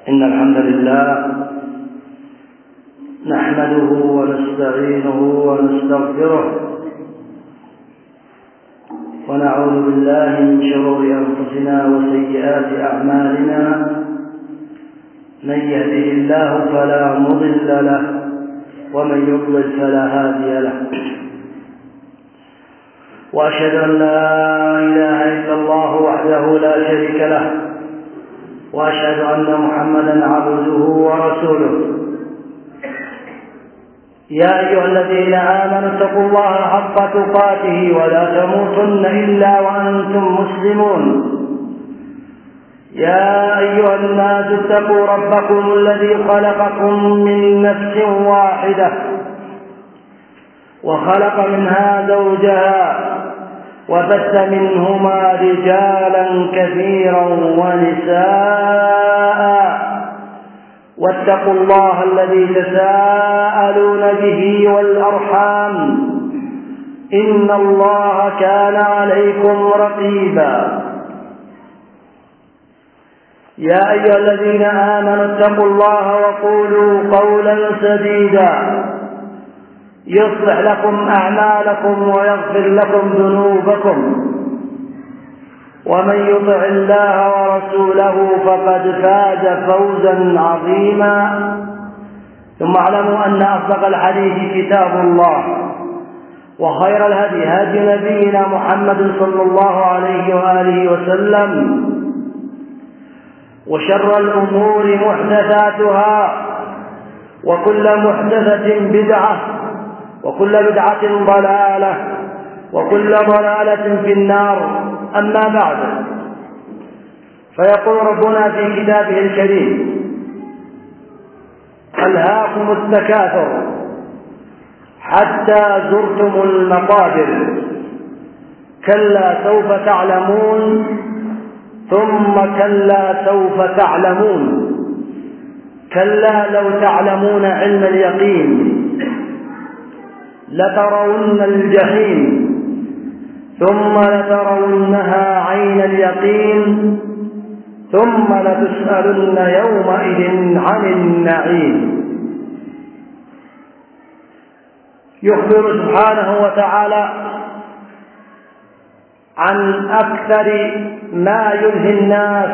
إن الحمد لله نحمده ونستعينه ونستغفره ونعوذ بالله من شرور أنفسنا وسيئات أعمالنا. من يهده الله فلا مضل له ومن يضلل فلا هادي له. وأشهد أن لا إله إلا الله وحده لا شريك له، وأشهد أن محمدا عبده ورسوله. يا أيها الذين آمنوا اتقوا الله حق تقاته ولا تموتن إلا وأنتم مسلمون. يا أيها الناس اتقوا ربكم الذي خلقكم من نفس واحدة وخلق منها زوجها وبث منهما رجالا كثيرا ونساء، واتقوا الله الذي تساءلون به والأرحام إن الله كان عليكم رقيبا. يا أيها الذين آمنوا اتقوا الله وقولوا قولا سديدا يصلح لكم أعمالكم ويغفر لكم ذنوبكم، ومن يطع الله ورسوله فقد فاز فوزا عظيما. ثم اعلموا أن أصدق الحديث كتاب الله، وخير الهدي هدي نبينا محمد صلى الله عليه وآله وسلم، وشر الأمور محدثاتها، وكل محدثة بدعة، وكل بدعة ضلالة، وكل ضلالة في النار. أما بعد، فيقول ربنا في كتابه الكريم: ألهاكم التكاثر حتى زرتم المقابر، كلا سوف تعلمون ثم كلا سوف تعلمون، كلا لو تعلمون علم اليقين لترون الجحيم ثم لترونها عين اليقين ثم لتسألن يومئذ عن النعيم. يخبر سبحانه وتعالى عن أكثر ما يلهي الناس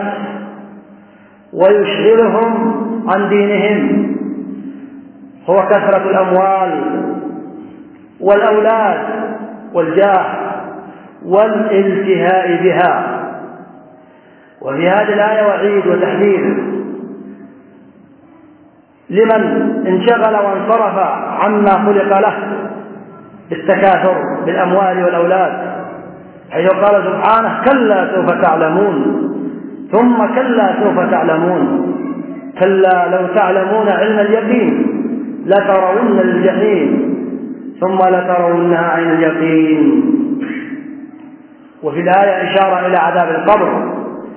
ويشغلهم عن دينهم، هو كثرة الأموال والأولاد والجاه والالتهاء بها. وفي هذه الآية وعيد وتحذير لمن انشغل وانصرف عما خلق له بالتكاثر بالأموال والأولاد، حيث قال سبحانه: كلا سوف تعلمون ثم كلا سوف تعلمون، كلا لو تعلمون علم اليقين لترون الجحيم ثم لترونها عين اليقين. وفي الآية إشارة إلى عذاب القبر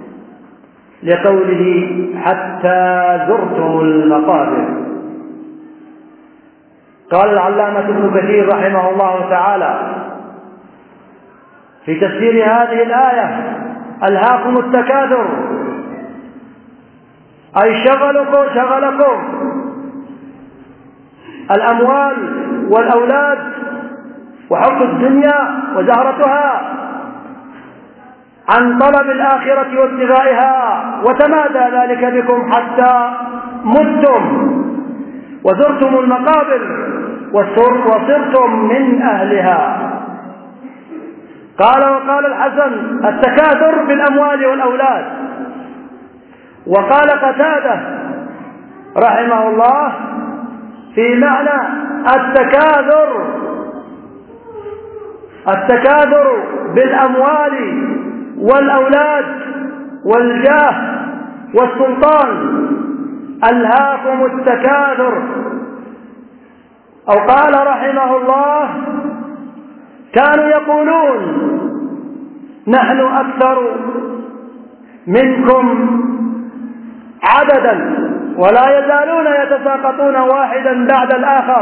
لقوله: حتى زرتم المقابر. قال العلامة ابن كثير رحمه الله تعالى في تفسير هذه الآية: ألهاكم التكاثر، أي شغلكم الأموال والأولاد وحب الدنيا وزهرتها عن طلب الآخرة وابتغائها، وتمادى ذلك بكم حتى متم وزرتم المقابر وصرتم من أهلها. وقال الحسن: التكاثر بالأموال والأولاد. وقال قتادة رحمه الله في معنى التكاثر بالأموال والأولاد والجاه والسلطان، ألهاكم التكاثر. أو قال رحمه الله: كانوا يقولون: نحن أكثر منكم عددا ولا يزالون يتساقطون واحدا بعد الآخر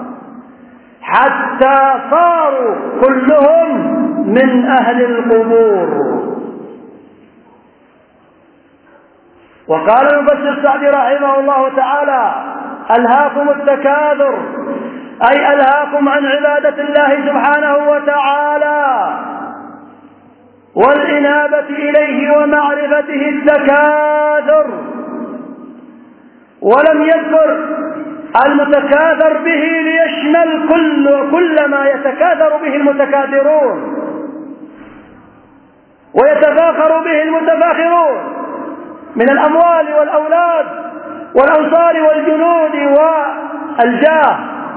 حتى صاروا كلهم من أهل القبور. وقال المفسر السعدي رحمه الله تعالى: ألهاكم التكاثر، أي ألهاكم عن عبادة الله سبحانه وتعالى والإنابة إليه ومعرفته التكاثر. ولم يذكر المتكاثر به ليشمل كل ما يتكاثر به المتكاثرون ويتفاخر به المتفاخرون من الأموال والأولاد والأنصار والجنود والجاه.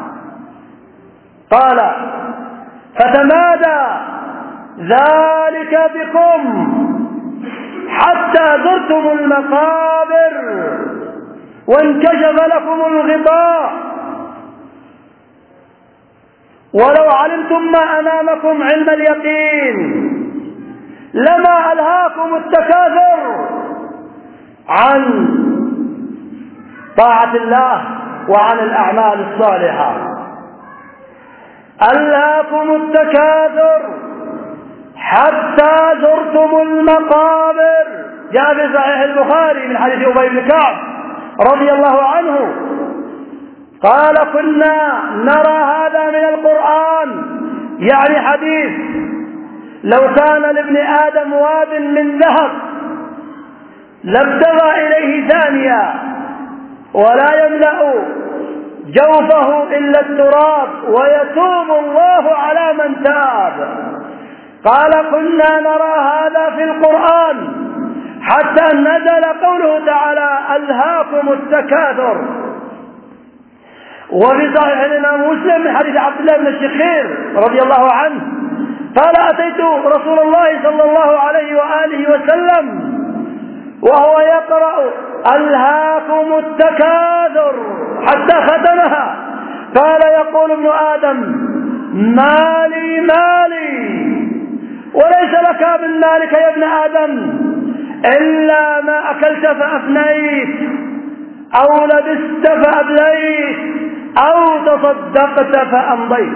قال: فتمادى ذلك بكم حتى زرتم المقابر وانكشف لكم الغطاء، ولو علمتم ما أمامكم علم اليقين لما ألهاكم التكاثر عن طاعة الله وعن الأعمال الصالحة. ألهاكم التكاثر حتى زرتم المقابر. جاء في صحيح البخاري من حديث أبي بن كعب رضي الله عنه قال: كنا نرى هذا من القرآن، يعني حديث لو كان لابن آدم واد من ذهب لابتغى إليه ثانية ولا يملأ جوفه إلا التراب ويتوب الله على من تاب. قال: كنا نرى هذا في القرآن حتى نزل قوله تعالى: ألهاكم التكاثر. وفي صحيح الإمام مسلم من حديث عبد الله بن الشخير رضي الله عنه قال: أتيت رسول الله صلى الله عليه وآله وسلم وهو يقرأ: ألهاكم التكاثر حتى ختمها. قال: يقول ابن آدم: مالي مالي، وليس لك من مالك يا ابن آدم إلا ما أكلت فأفنيت، أو لبست فأبليت، أو تصدقت فأمضيت.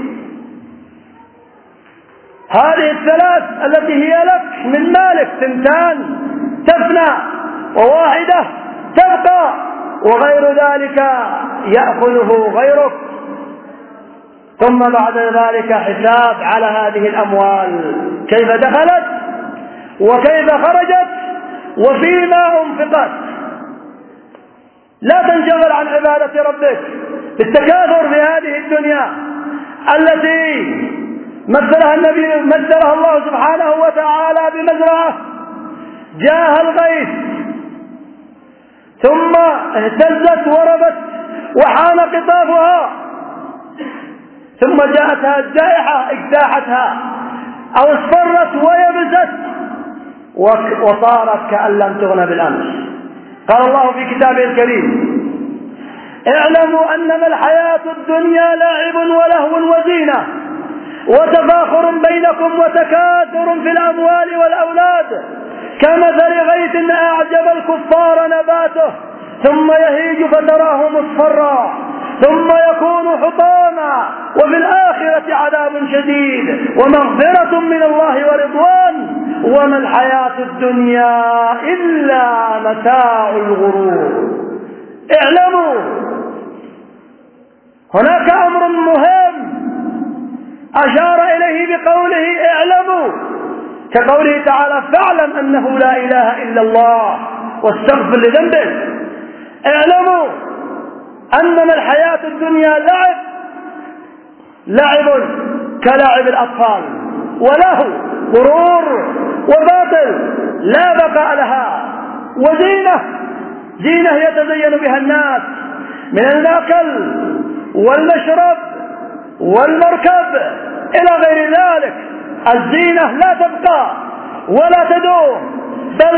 هذه الثلاث التي هي لك من مالك 2 تفنى وواحدة تبقى، وغير ذلك يأخذه غيرك. ثم بعد ذلك حساب على هذه الأموال، كيف دخلت وكيف خرجت وفيما أنفقت. لا تنشغل عن عبادة ربك بالتكاثر في هذه الدنيا التي مثلها الله سبحانه وتعالى بمزرعة جاءها الغيث ثم اهتزت وربت وحان قطافها، ثم جاءتها الجائحة اجتاحتها أو اصفرت ويبست وصارت كأن لم تغن بالأمس. قال الله في كتابه الكريم: اعلموا أنما الحياة الدنيا لعب ولهو وزينة وتفاخر بينكم وتكاثر في الأموال والأولاد كمثل غيث أعجب الكفار نباته ثم يهيج فتراه مصفرا ثم يكون حطاما وفي الآخرة عذاب شديد ومغفرة من الله ورضوان وما الحياة الدنيا إلا متاع الغرور. اعلموا، هناك أمر مهم أشار إليه بقوله اعلموا، كقوله تعالى: فاعلم أنه لا إله إلا الله واستغفر لذنبك. اعلموا أنما الحياة الدنيا لعب كلاعب الأطفال، ولهو غرور وباطل لا بقاء لها، زينة يتزين بها الناس من المأكل والمشرب والمركب إلى غير ذلك. الزينة لا تبقى ولا تدوم، بل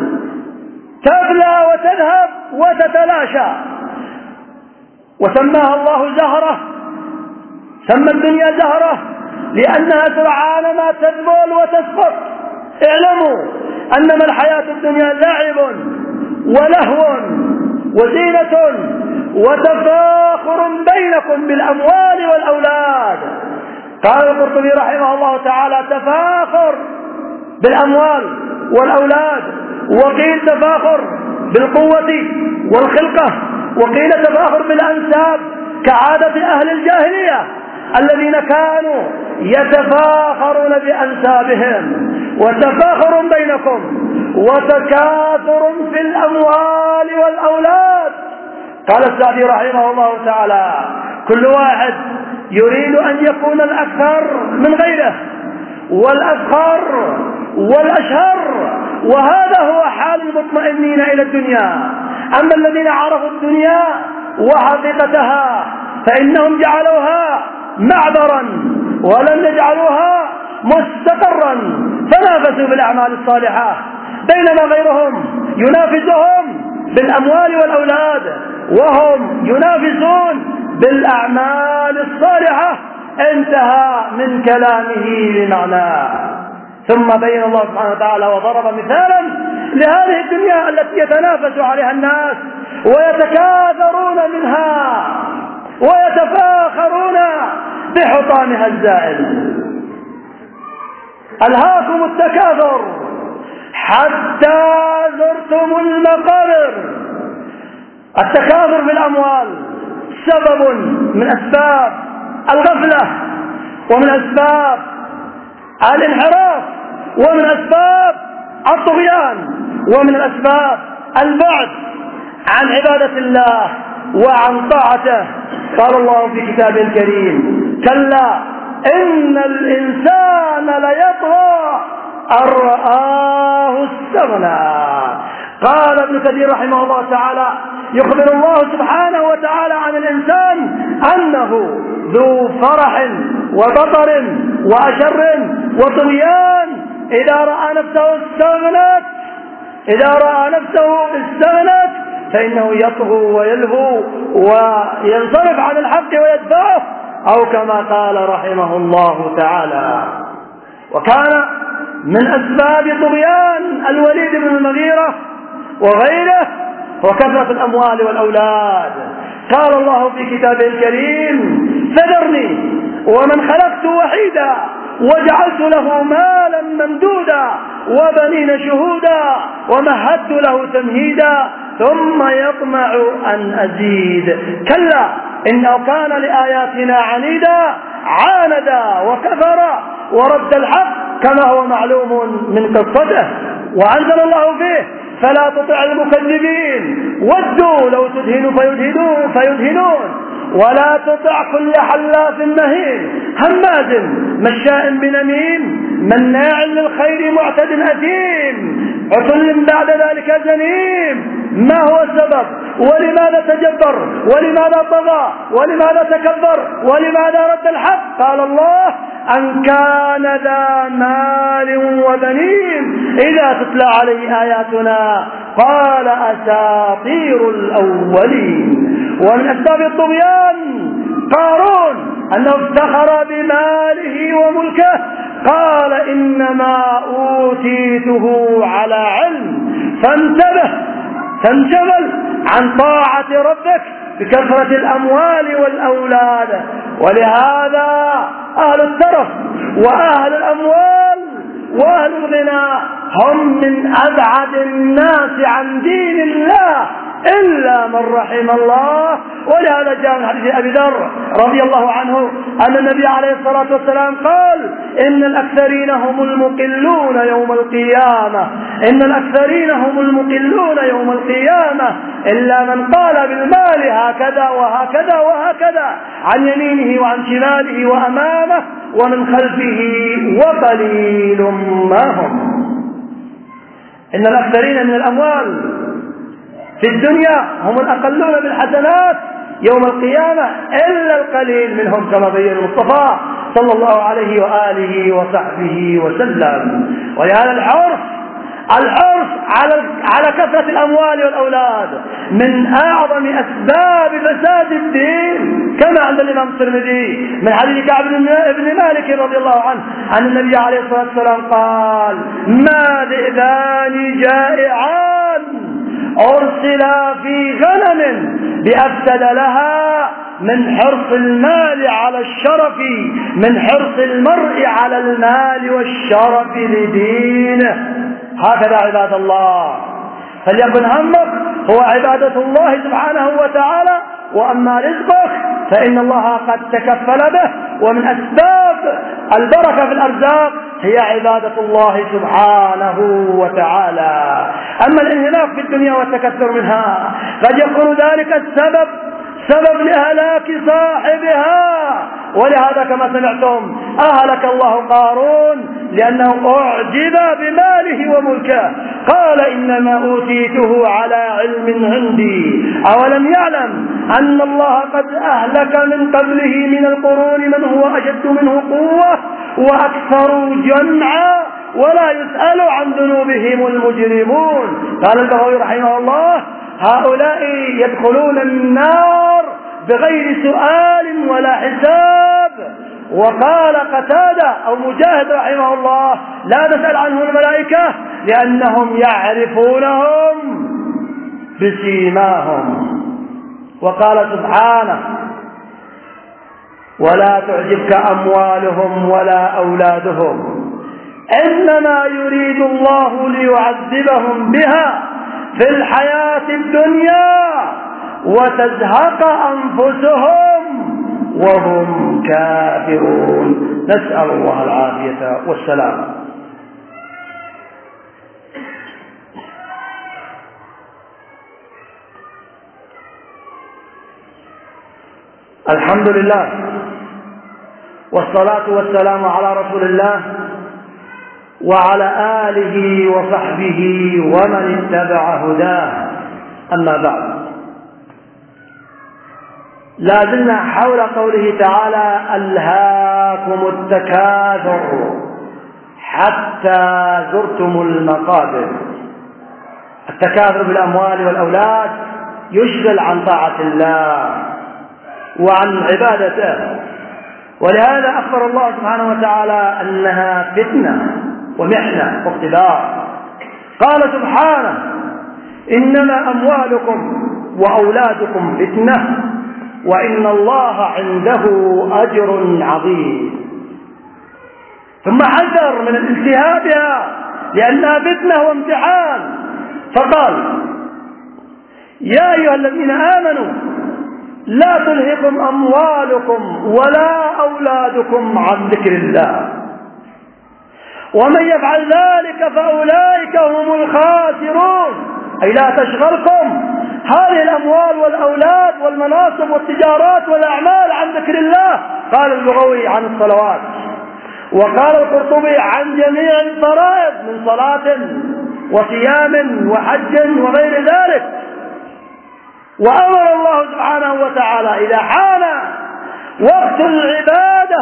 تبلى وتذهب وتتلاشى. وسماها الله زهرة، سمى الدنيا زهرة لأنها سرعان ما تذبل وتسقط. اعلموا أنما الحياة الدنيا لعب ولهو وزينة وتفاخر بينكم بالأموال والأولاد. قال القرطبي رحمه الله تعالى: تفاخر بالأموال والأولاد، وقيل تفاخر بالقوة والخلقة، وقيل تفاخر بالأنساب كعادة أهل الجاهلية الذين كانوا يتفاخرون بأنسابهم، وتفاخر بينكم وتكاثر في الأموال والأولاد. قال السعدي رحمه الله تعالى: كل واحد يريد أن يكون الأكثر من غيره والأفخر والأشهر، وهذا هو حال المطمئنين إلى الدنيا. أما الذين عرفوا الدنيا وحقيقتها فإنهم جعلوها معبرا ولم يجعلوها مستقرا، فنافسوا بالأعمال الصالحة، بينما غيرهم ينافسهم بالأموال والأولاد وهم ينافسون بالأعمال الصالحة. انتهى من كلامه لمعناه. ثم بين الله سبحانه وتعالى وضرب مثالا لهذه الدنيا التي يتنافس عليها الناس ويتكاثرون منها ويتفاخرون بحطامها الزائل. ألهاكم التكاثر حتى زرتم المقابر. التكاثر في الأموال سبب من أسباب الغفلة ومن أسباب الانحراف ومن أسباب الطغيان ومن الأسباب البعد عن عبادة الله وعن طاعته. قال الله في كتابه الكريم: كلا إن الإنسان ليطغى أن رآه استغنى. قال ابن كثير رحمه الله تعالى: يخبر الله سبحانه وتعالى عن الإنسان أنه ذو فرح وبطر وأشر وطغيان إذا رأى نفسه استغنت فإنه يطغى ويلهو وينصرف عن الحق ويتبعه، أو كما قال رحمه الله تعالى. وكان من أسباب طغيان الوليد بن المغيرة وغيره وكثرة الأموال والأولاد. قال الله في كتابه الكريم: فذرني ومن خلقت وحيدا وجعلت له مالا ممدودا وبنين شهودا ومهدت له تمهيدا ثم يطمع أن أزيد. كلا إنه كان لآياتنا عنيدا عاندا وكفر ورد الحق كما هو معلوم من قصته. وأنزل الله فيه: فلا تطع المكذبين ودوا لو تدهن فيدهنون ولا تطع كل حلاف مهين هماز مشاء بنميم مناع للخير معتد أثيم عتل بعد ذلك زنيم. ما هو السبب؟ ولماذا تجبر؟ ولماذا طغى؟ ولماذا تكبر؟ ولماذا رد الحق؟ قال الله: أن كان ذا مال وبنين إذا تتلى عليه آياتنا قال أساطير الأولين. ومن أسباب الطغيان قارون أنه افتخر بماله وملكه، قال: إنما أوتيته على علم، فانشغل عن طاعة ربك بكثرة الأموال والأولاد. ولهذا أهل الترف وأهل الأموال وأهل الغنى هم من أبعد الناس عن دين الله إلا من رحم الله. ولهذا جاء من حديث أبي ذر رضي الله عنه أن النبي عليه الصلاة والسلام قال: إن الأكثرين هم المقلون يوم القيامة، إن الأكثرين هم المقلون يوم القيامة إلا من قال بالمال هكذا وهكذا وهكذا عن يمينه وعن شماله وأمامه ومن خلفه وقليل ما هم. إن الأكثرين من الأموال في الدنيا هم الأقلون بالحسنات يوم القيامة إلا القليل منهم كما بين المصطفى صلى الله عليه وآله وصحبه وسلم. ولهذا الحرص على كثرة الأموال والأولاد من أعظم أسباب فساد الدين، كما عند الإمام الترمذي من حديث كعب بن مالك رضي الله عنه عن النبي عليه الصلاة والسلام قال: ما ذئبان جائعان أرسلا في غنم بأفسد لها من حرص المال على الشرف، من حرص المرء على المال والشرف لدينه. هكذا عباد الله، فليكن همك هو عبادة الله سبحانه وتعالى. وأما رزقك فإن الله قد تكفل به، ومن أسباب البركة في الأرزاق هي عبادة الله سبحانه وتعالى. أما الانهماك في الدنيا والتكثر منها قد يكون ذلك سبب لهلاك صاحبها. ولهذا كما سمعتم أهلك الله قارون لأنه أعجب بماله وملكه، قال إنما أوتيته على علم عندي، أولم يعلم أن الله قد أهلك من قبله من القرون من هو أشد منه قوة وأكثر جمعا ولا يسأل عن ذنوبهم المجرمون. قال البغوي رحمه الله هؤلاء يدخلون النار بغير سؤال ولا حساب. وقال قتادة أو مجاهد رحمه الله لا تسأل عنه الملائكة لأنهم يعرفونهم بسيماهم. وقال سبحانه ولا تعجبك أموالهم ولا أولادهم إنما يريد الله ليعذبهم بها في الحياة الدنيا وتزهق أنفسهم وهم كافرون. نسأل الله العافية والسلام. الحمد لله والصلاة والسلام على رسول الله وعلى آله وصحبه ومن اتبع هداه. أما بعد، لا زلنا حول قوله تعالى ألهاكم التكاثر حتى زرتم المقابر. التكاثر بالأموال والأولاد يشغل عن طاعة الله وعن عبادته، ولهذا أخبر الله سبحانه وتعالى أنها فتنة ومحنة واختبار. قال سبحانه إنما أموالكم وأولادكم فتنة وإن الله عنده أجر عظيم. ثم حذر من الالتهاب بها لأنها فتنة وامتحان، فقال يا أيها الذين آمنوا لا تلهكم أموالكم ولا أولادكم عن ذكر الله ومن يفعل ذلك فأولئك هم الخاسرون. أي لا تشغلكم هذه الأموال والأولاد والمناصب والتجارات والأعمال عن ذكر الله. قال البغوي عن الصلوات، وقال القرطبي عن جميع الفرائض من صلاة وصيام وحج وغير ذلك. وأمر الله سبحانه وتعالى إذا حان وقت العبادة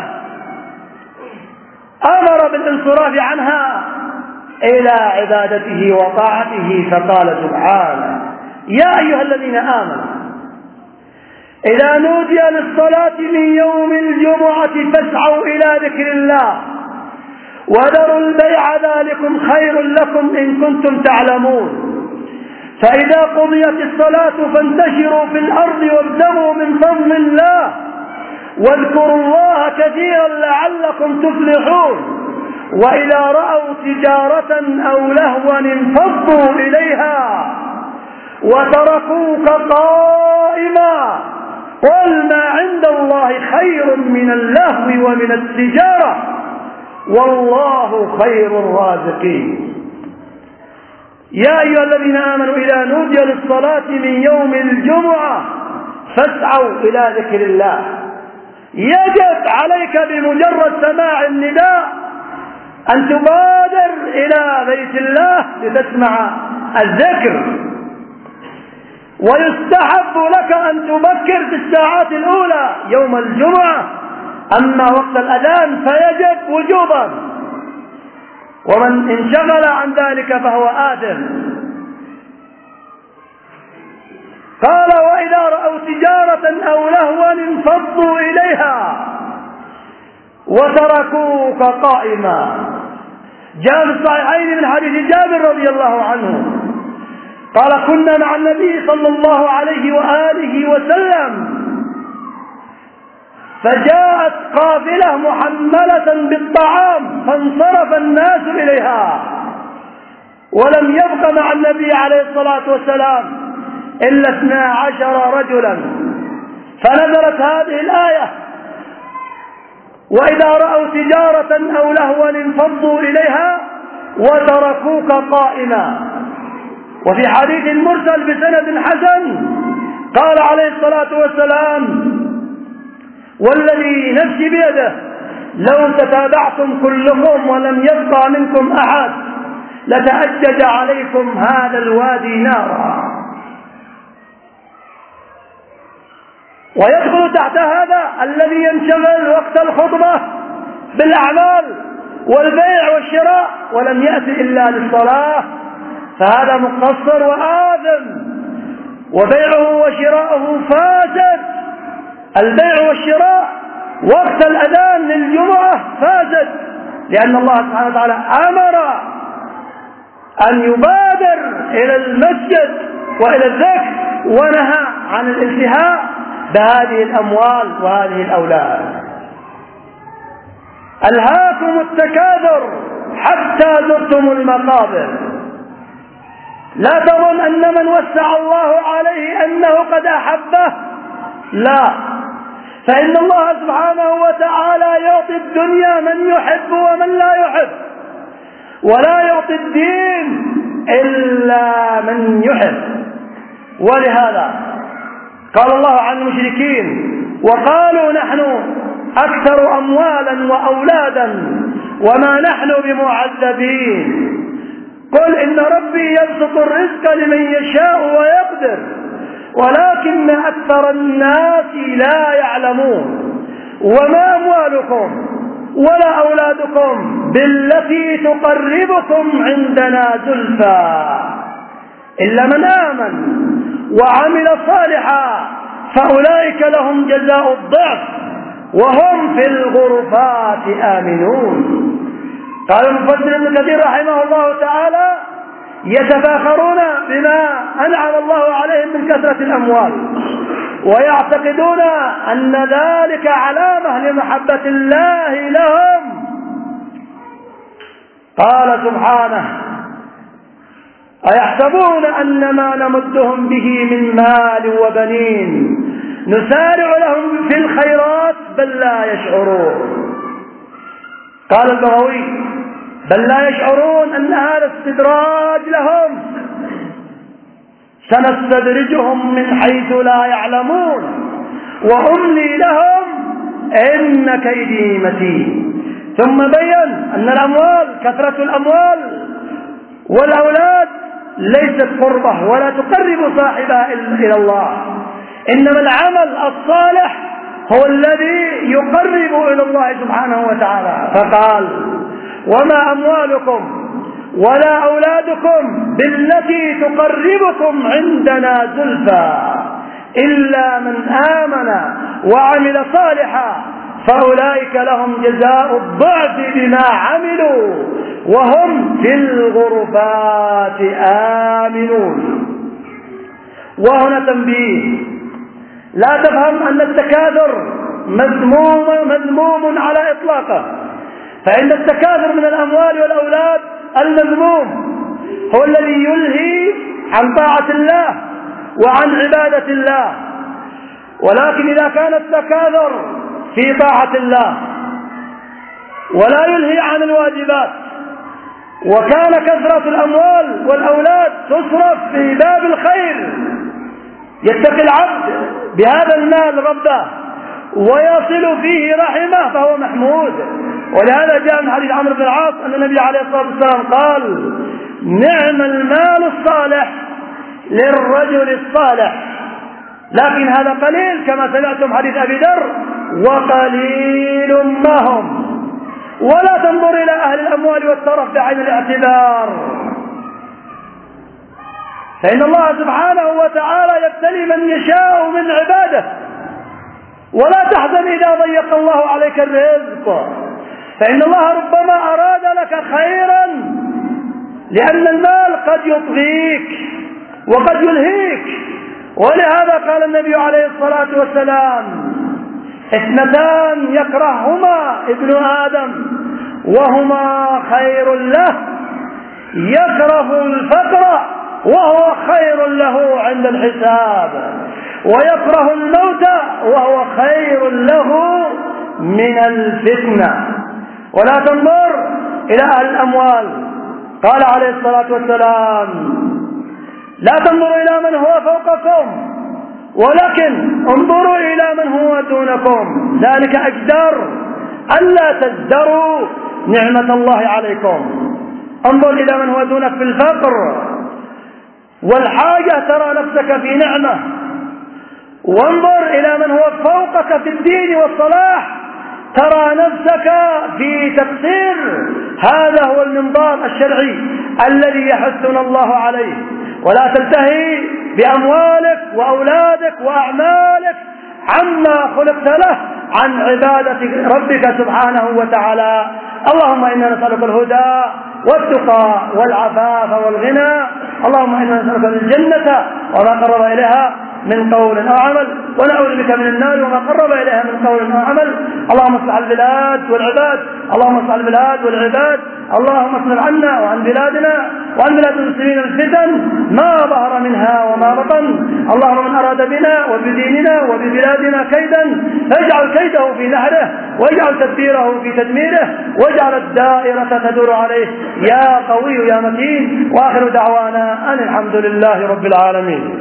أمر بالانصراف عنها إلى عبادته وطاعته، فقال سبحانه يا أيها الذين آمنوا إذا نودي للصلاة من يوم الجمعة فاسعوا إلى ذكر الله وذروا البيع ذلكم خير لكم إن كنتم تعلمون. فإذا قضيت الصلاة فانتشروا في الأرض وابتغوا من فضل الله واذكروا الله كثيرا لعلكم تفلحون. وإذا رأوا تجارة أو لهوا انفضوا إليها وتركوك قائما قل ما عند الله خير من اللهو ومن التجارة والله خير الرازقين. يا أيها الذين آمنوا إذا نودي للصلاة من يوم الجمعة فاسعوا إلى ذكر الله. يجب عليك بمجرد سماع النداء أن تبادر إلى بيت الله لتسمع الذكر، ويستحب لك أن تبكر في الساعات الأولى يوم الجمعة. أما وقت الأذان فيجب وجوبا، ومن انشغل عن ذلك فهو آثم. قال وإذا رأوا تجارة أو لهوا انفضوا إليها وتركوك قائما. جاء في الصحيحين من حديث جابر رضي الله عنه قال كنا مع النبي صلى الله عليه وآله وسلم فجاءت قافلة محملة بالطعام فانصرف الناس إليها ولم يبق مع النبي عليه الصلاة والسلام إلا 12 رجلا. فنزلت هذه الآية: وإذا رأوا تجارة أو لهوا انفضوا إليها وتركوك قائما. وفي حديث مرسل بسند حسن قال عليه الصلاة والسلام: والذي نفسي بيده لو تتابعتم كلكم ولم يبقى منكم أحد لتأجج عليكم هذا الوادي نارا. ويدخل تحت هذا الذي ينشغل وقت الخطبة بالأعمال والبيع والشراء ولم يأتي إلا للصلاة، فهذا مقصر وآثم، وبيعه وشراءه فاسد. البيع والشراء وقت الأذان للجمعة فاسد، لأن الله سبحانه وتعالى أمر أن يبادر إلى المسجد وإلى الذكر، ونهى عن الانتهاء بهذه الأموال وهذه الأولاد. ألهاكم التكاثر حتى زرتم المقابر. لا تظن أن من وسع الله عليه أنه قد أحبه، لا، فإن الله سبحانه وتعالى يعطي الدنيا من يحب ومن لا يحب، ولا يعطي الدين إلا من يحب. ولهذا قال الله عن المشركين: وقالوا نحن أكثر أموالا وأولادا وما نحن بمعذبين قل إن ربي يبسط الرزق لمن يشاء ويقدر ولكن أكثر الناس لا يعلمون وما أموالكم ولا أولادكم بالتي تقربكم عندنا زلفى إلا من آمن وعمل صالحا فأولئك لهم جزاء الضعف وهم في الغرفات آمنون. قال المفسر ابن كثير رحمه الله تعالى: يتفاخرون بما أنعم الله عليهم من كثرة الأموال ويعتقدون أن ذلك علامة لمحبة الله لهم. قال سبحانه: أيحسبون أن ما نمدهم به من مال وبنين نسارع لهم في الخيرات بل لا يشعرون. قال البغوي: بل لا يشعرون أن هذا استدراج لهم، سنستدرجهم من حيث لا يعلمون وأملي لهم إن كيدي متين. ثم بين أن الأموال، كثرة الأموال والأولاد ليست قربة ولا تقرب صاحبها إلى الله، إنما العمل الصالح هو الذي يقرب إلى الله سبحانه وتعالى. فقال: وما أموالكم ولا أولادكم بالتي تقربكم عندنا زلفى إلا من آمن وعمل صالحا فأولئك لهم جزاء الضعف بما عملوا وهم في الغرفات آمنون. وهنا تنبيه: لا تفهم أن التكاثر مذموم على إطلاقه، فإن التكاثر من الأموال والأولاد المذموم هو الذي يلهي عن طاعة الله وعن عبادة الله. ولكن إذا كان التكاثر في طاعة الله ولا يلهي عن الواجبات، وكان كثرة الأموال والأولاد تصرف في باب الخير، يتقي العبد بهذا المال ربه ويصل فيه رحمه، فهو محمود. ولهذا جاء من حديث عمرو بن العاص أن النبي عليه الصلاة والسلام قال: نعم المال الصالح للرجل الصالح. لكن هذا قليل كما سمعتم حديث أبي ذر: وقليل ما هم. ولا تنظر إلى أهل الأموال والترف بعين الاعتبار، فإن الله سبحانه وتعالى يبتلي من يشاء من عباده. ولا تحزن إذا ضيق الله عليك الرزق، فإن الله ربما أراد لك خيرا، لأن المال قد يطغيك وقد يلهيك. ولهذا قال النبي عليه الصلاة والسلام: اثنتان يكرههما ابن آدم وهما خير له، يكره الفقر وهو خير له عند الحساب، ويكره الموت وهو خير له من الفتنة. ولا تنظر إلى أهل الأموال، قال عليه الصلاة والسلام: لا تنظروا إلى من هو فوقكم، ولكن انظروا إلى من هو دونكم، ذلك أجدر ألا تزدروا نعمة الله عليكم. انظر إلى من هو دونك في الفقر والحاجة، ترى نفسك في نعمة، وانظر إلى من هو فوقك في الدين والصلاح، ترى نفسك في تقصير. هذا هو المنظار الشرعي الذي يحثنا الله عليه. ولا تلتهي بأموالك وأولادك وأعمالك عما خلقت له عن عبادة ربك سبحانه وتعالى. اللهم إنا نسألك الهدى والتقى والعفاف والغنى. اللهم إنا نسألك الجنة وما قرب إليها من قول أو عمل، ونعوذ بك من النار وما قرب إليها من قول أو عمل. اللهم اصلح البلاد والعباد، اللهم اصلح البلاد والعباد، اللهم اصلح عنا وعن بلادنا وعن بلاد المسلمين الفتن ما ظهر منها وما بطن. اللهم من أراد بنا وبديننا وببلادنا كيدا فاجعل كيده في نحره، واجعل تدبيره في تدميره، واجعل الدائرة تدور عليه يا قوي يا متين. وآخر دعوانا أن الحمد لله رب العالمين.